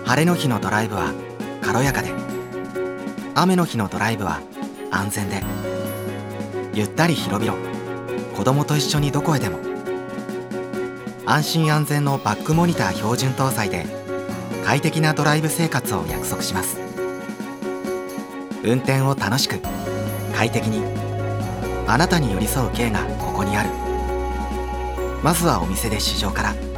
晴れの日のドライブは軽やかで、雨の日のドライブは安全で、ゆったり広々、子供と一緒にどこへでも。安心安全のバックモニター標準搭載で快適なドライブ生活を約束します。運転を楽しく快適に、あなたに寄り添う軽がここにある。まずはお店で試乗から。